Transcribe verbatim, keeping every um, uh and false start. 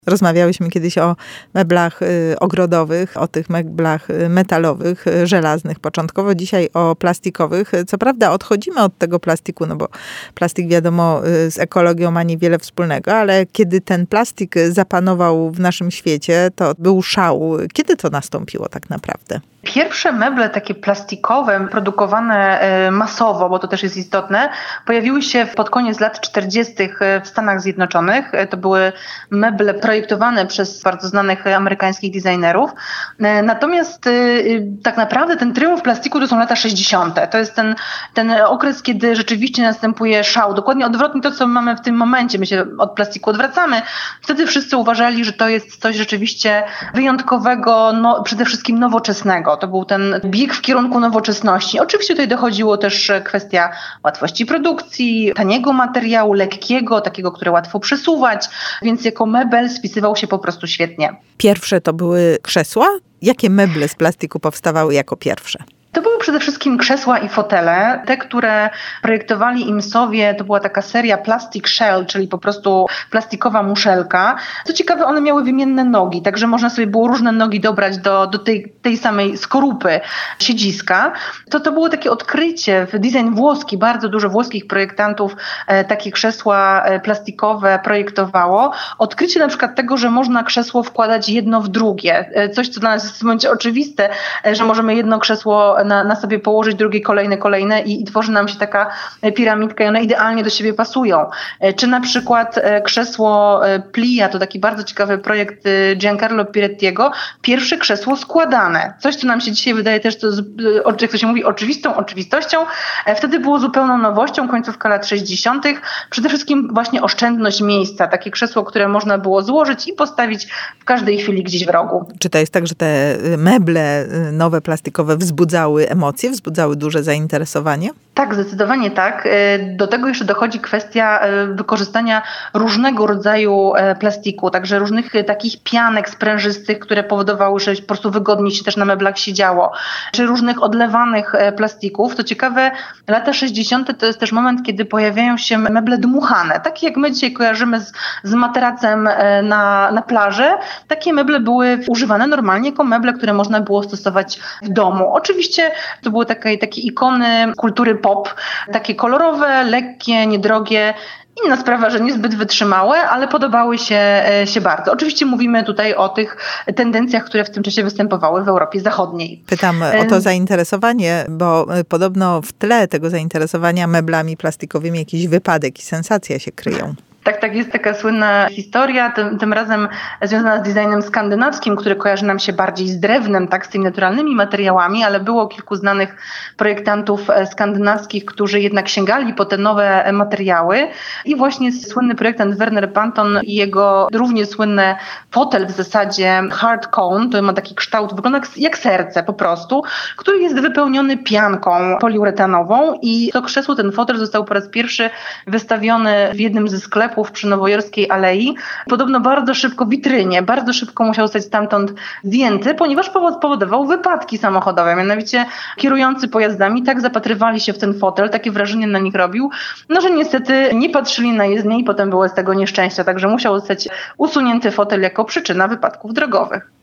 Rozmawiałyśmy kiedyś o meblach y, ogrodowych, o tych meblach y, metalowych, y, żelaznych początkowo, dzisiaj o plastikowych. Co prawda odchodzimy od tego plastiku, no bo plastik wiadomo y, z ekologią ma niewiele wspólnego, ale kiedy ten plastik zapanował w naszym świecie, to był szał. Kiedy to nastąpiło tak naprawdę? Pierwsze meble takie plastikowe, produkowane masowo, bo to też jest istotne, pojawiły się pod koniec lat czterdziestych w Stanach Zjednoczonych. To były meble projektowane przez bardzo znanych amerykańskich designerów. Natomiast tak naprawdę ten triumf plastiku to są lata sześćdziesiąte. To jest ten, ten okres, kiedy rzeczywiście następuje szał. Dokładnie odwrotnie to, co mamy w tym momencie. My się od plastiku odwracamy. Wtedy wszyscy uważali, że to jest coś rzeczywiście wyjątkowego, no, przede wszystkim nowoczesnego. To był ten bieg w kierunku nowoczesności. Oczywiście tutaj dochodziło też kwestia łatwości produkcji, taniego materiału, lekkiego, takiego, które łatwo przesuwać, więc jako mebel spisywał się po prostu świetnie. Pierwsze to były krzesła? Jakie meble z plastiku powstawały jako pierwsze? To były przede wszystkim krzesła i fotele. Te, które projektowali Imsowie, to była taka seria Plastic Shell, czyli po prostu plastikowa muszelka. Co ciekawe, one miały wymienne nogi, także można sobie było różne nogi dobrać do, do tej, tej samej skorupy siedziska. To, to było takie odkrycie w design włoski. Bardzo dużo włoskich projektantów e, takie krzesła e, plastikowe projektowało. Odkrycie na przykład tego, że można krzesło wkładać jedno w drugie. E, coś, co dla nas jest w tym momencie oczywiste, e, że możemy jedno krzesło Na, na sobie położyć, drugie kolejne, kolejne i, i tworzy nam się taka piramidka i one idealnie do siebie pasują. Czy na przykład krzesło Plia, to taki bardzo ciekawy projekt Giancarlo Pirettiego, pierwsze krzesło składane. Coś, co nam się dzisiaj wydaje też, to, jak to się mówi, oczywistą oczywistością. Wtedy było zupełną nowością, końcówka lat sześćdziesiątych. Przede wszystkim właśnie oszczędność miejsca. Takie krzesło, które można było złożyć i postawić w każdej chwili gdzieś w rogu. Czy to jest tak, że te meble nowe plastikowe wzbudzały emocje, wzbudzały duże zainteresowanie? Tak, zdecydowanie tak. Do tego jeszcze dochodzi kwestia wykorzystania różnego rodzaju plastiku, także różnych takich pianek sprężystych, które powodowały, że po prostu wygodniej się też na meblach siedziało, czy różnych odlewanych plastików. To ciekawe, lata sześćdziesiąte to jest też moment, kiedy pojawiają się meble dmuchane. Takie jak my dzisiaj kojarzymy z, z materacem na, na plaży, takie meble były używane normalnie jako meble, które można było stosować w domu. Oczywiście to były takie, takie ikony kultury pop, takie kolorowe, lekkie, niedrogie. Inna sprawa, że niezbyt wytrzymałe, ale podobały się, się bardzo. Oczywiście mówimy tutaj o tych tendencjach, które w tym czasie występowały w Europie Zachodniej. Pytam o to zainteresowanie, bo podobno w tle tego zainteresowania meblami plastikowymi jakiś wypadek i sensacja się kryją. Tak, tak, jest taka słynna historia, tym, tym razem związana z designem skandynawskim, który kojarzy nam się bardziej z drewnem, tak, z tymi naturalnymi materiałami, ale było kilku znanych projektantów skandynawskich, którzy jednak sięgali po te nowe materiały i właśnie słynny projektant Werner Panton i jego równie słynny fotel w zasadzie hard cone, to ma taki kształt, wygląda jak serce po prostu, który jest wypełniony pianką poliuretanową i to krzesło, ten fotel został po raz pierwszy wystawiony w jednym ze sklepów przy Nowojorskiej Alei. Podobno bardzo szybko w witrynie, bardzo szybko musiał zostać stamtąd zdjęty, ponieważ powodował wypadki samochodowe. Mianowicie kierujący pojazdami tak zapatrywali się w ten fotel, takie wrażenie na nich robił, no że niestety nie patrzyli na jezdnię i potem było z tego nieszczęścia, także musiał zostać usunięty fotel jako przyczyna wypadków drogowych.